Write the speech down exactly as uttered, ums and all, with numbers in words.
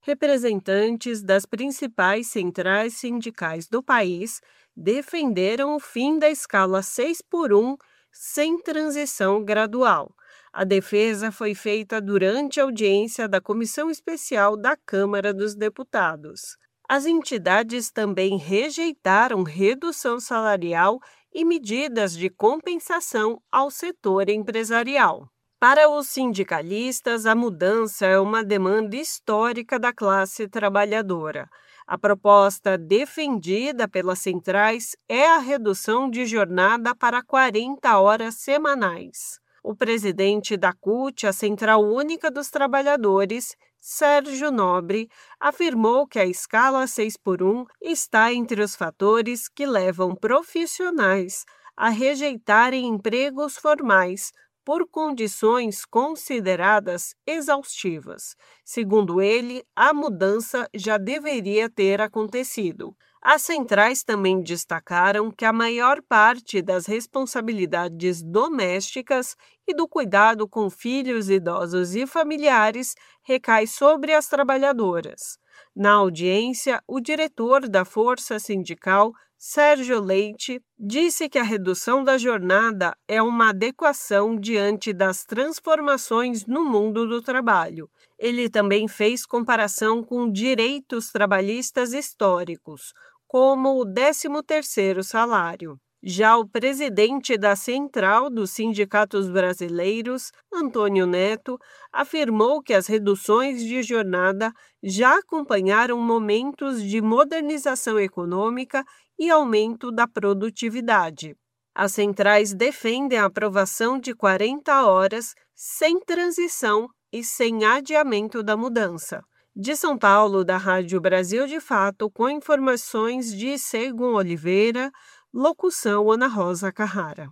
Representantes das principais centrais sindicais do país defenderam o fim da escala seis por um sem transição gradual. A defesa foi feita durante a audiência da Comissão Especial da Câmara dos Deputados. As entidades também rejeitaram redução salarial e medidas de compensação ao setor empresarial. Para os sindicalistas, a mudança é uma demanda histórica da classe trabalhadora. A proposta defendida pelas centrais é a redução de jornada para quarenta horas semanais. O presidente da C U T, a Central Única dos Trabalhadores, Sérgio Nobre, afirmou que a escala seis por um está entre os fatores que levam profissionais a rejeitarem empregos formais por condições consideradas exaustivas. Segundo ele, a mudança já deveria ter acontecido. As centrais também destacaram que a maior parte das responsabilidades domésticas e do cuidado com filhos idosos e familiares recai sobre as trabalhadoras. Na audiência, o diretor da Força Sindical, Sérgio Leite, disse que a redução da jornada é uma adequação diante das transformações no mundo do trabalho. Ele também fez comparação com direitos trabalhistas históricos, como o décimo terceiro salário. Já o presidente da Central dos Sindicatos Brasileiros, Antônio Neto, afirmou que as reduções de jornada já acompanharam momentos de modernização econômica e aumento da produtividade. As centrais defendem a aprovação de quarenta horas sem transição e sem adiamento da mudança. De São Paulo, da Rádio Brasil de Fato, com informações de Segun Oliveira, locução Ana Rosa Carrara.